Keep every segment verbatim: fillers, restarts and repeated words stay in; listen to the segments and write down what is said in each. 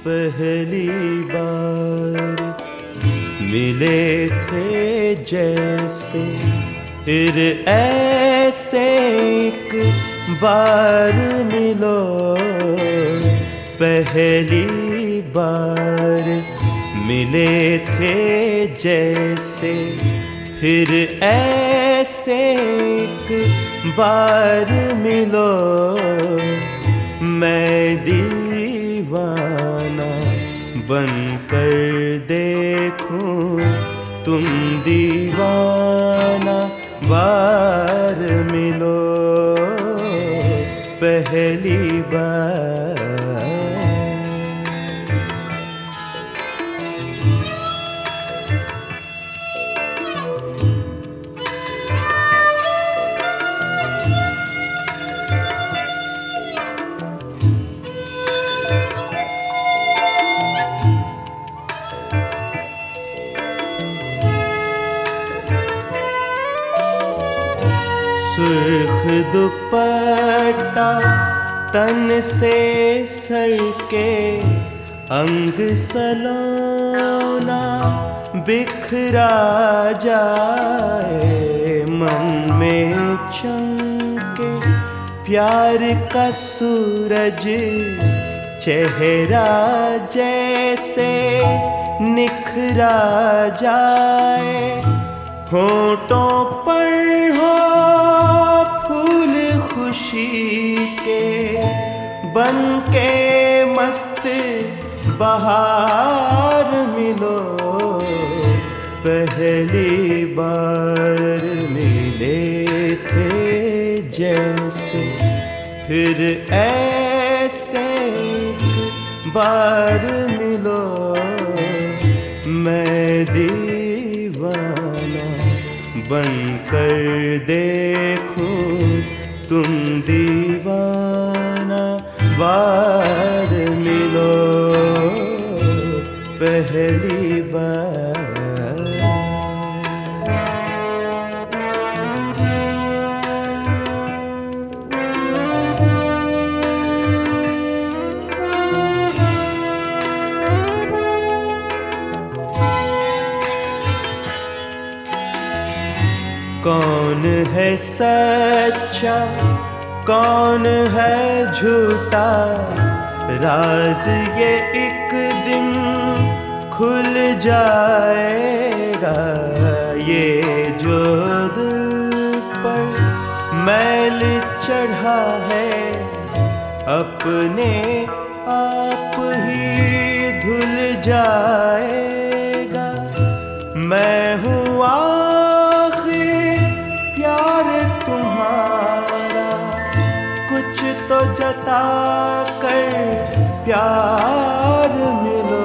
पहली बार मिले थे जैसे, फिर ऐसे एक बार मिलो। पहली बार मिले थे जैसे, फिर ऐसे एक बार मिलो। मैं दीवाना बनकर देखूं, तुम दीवाना बार मिलो। पहली बार सुर्ख दुपट्टा तन से सर के, अंग सलोना बिखरा जाए। मन में चमके प्यार का सूरज, चेहरा जैसे निखरा जाए। होठों पर हो फूल खुशी के, बन के मस्त बहार मिलो। पहली बार मिले थे जैसे, फिर ऐसे एक बार मिलो। मैं दीवाना बनकर देखूं, तुम दीवाना बार मिलो। पहली बार कौन है सच्चा, कौन है झूठा, राज ये एक दिन खुल जाएगा। ये जो दिल पर मैल चढ़ा है, अपने आप ही धुल जाएगा। मैं हूँ प्यार तुम्हारा, कुछ तो जता कर प्यार मिलो।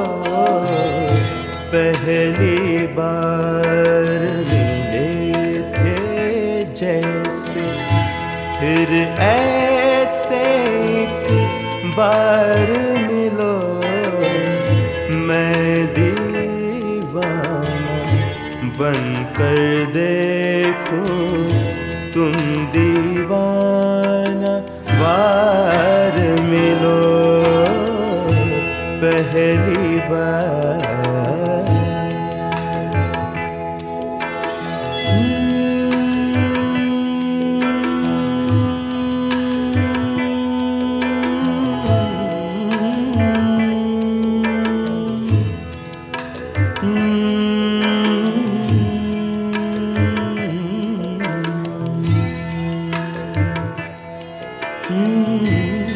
पहली बार मिले थे जैसे, फिर ऐसे एक बार मिलो। मैं दीवाना बनकर देखूं, तुम दीवाना बार मिलो। पहली बार Mm-hmm.